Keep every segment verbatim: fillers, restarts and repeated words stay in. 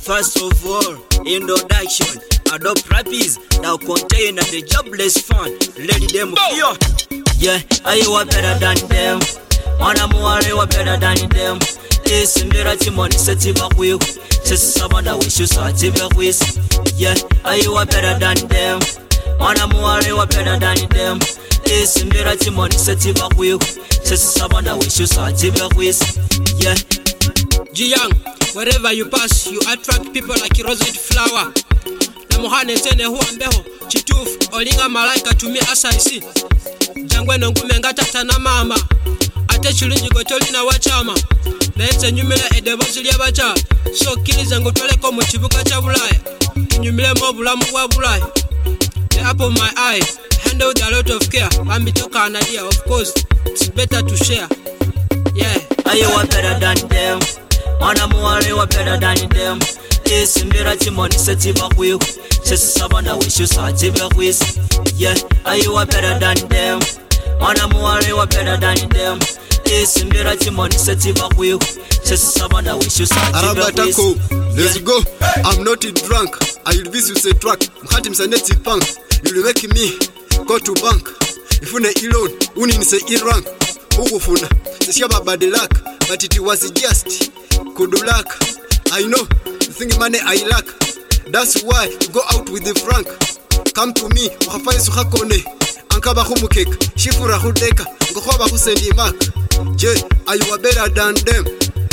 First of all, introduction. Adopt rappies now contain the jobless fund. Lady them fear. Yeah, I you are better than them. Mana muare wa better than them. This mbira timoni setiba kwiyo. Sesi sabanda wishu satiba kwisi. Yeah, I you are better than them. Mana muare wa better than them. This mbira timoni setiba kwiyo. Sesi sabanda wishu satiba kwisi. Yeah. G-Young, wherever you pass, you attract people like a roseate flower. Namuhane tene huambeho, chitufu, olinga malaika tumi asaisi. Jangwe nongume ngatata na mama. Ate chulunji gotoli na wachama. Naenze nyumile edebozi liya bacha. So kiliza ngutoleko muchibuka cha bulaya. Nyumile mobulamu wa bulaya. The apple of my eye, handle with a lot of care. Ambitoka an idea, of course, it's better to share. Yeah. Are you are better than them? Mana muare wa better than them. This mbira timoni setiba kwiyo. Sesi sabanda wishu satiba kwisi. Yeah, are you are better than them? Mana muare wa better than them. This mbira timoni setiba kwiyo. Sesi sabanda wishu satiba kwisi. Let's go. I'm not drunk. I'll visit you say track. Mkhati msaneti punk. You'll make me go to bank. Ifune ilon, uni nise irank. Ukufuna, sishia bad luck. But it was just good luck. I know, you think money I lack. That's why you go out with the frank. Come to me, ukafai suhakone. Ankaba humukek, shifura hudeka. Ngohoba husendi mak. Je, are you better than them?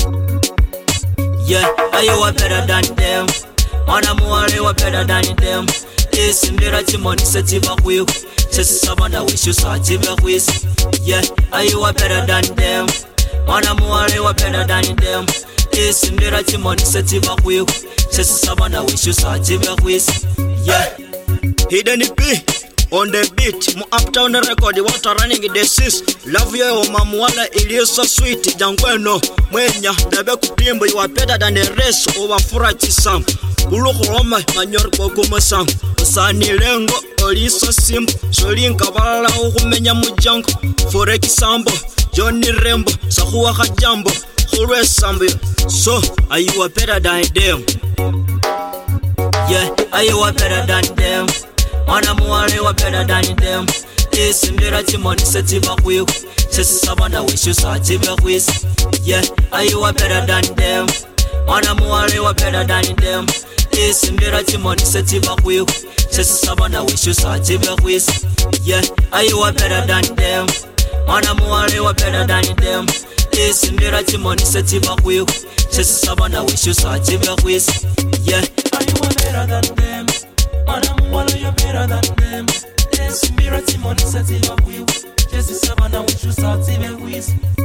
Yeah, are you better than them? Mana muare wa better than them. This mbira timoni setiba kwiyo. Sesi sabanda wishu satiba kwisi. Yeah, are you better than them? Mana muare wa better than them. This mbira timoni setiba kwiyo. Sesi sabanda wishu satiba kwisi. Yeah. Hidden P on the beat, mu uptown record, water running the sis. Love you, mamuala, it is so sweet. Jangweno, mwenya, dabe kupimbo, you are better than the rest. Over furachi sam. Uluku roma, manyor koko sam. Usani lengo, oli so simple. Solinka wala ukumenya mujango. Foreki sambo, Johnny Rembo, sahuwa kajambo. Hulwe sambo. So, are you a better than them? Yeah, are you a better than them? Mana muare wa better than them. This mbira timoni setiba kwiyo. Sesi sabanda wishu satiba kwisi. Yeah, are you a better than them? Mana muare wa better than them. This mbira timoni setiba kwiyo. Sesi sabanda wishu satiba kwisi. Yeah, are you a better than them? Mana muare wa better than them. This mbira timoni setiba kwiyo. Sesi sabanda wishu satiba kwisi. Yeah, are you a better than them? Mana muare you better than them. This mbira timoni setiba kwiyo. Sesi sabanda wishu satiba kwisi.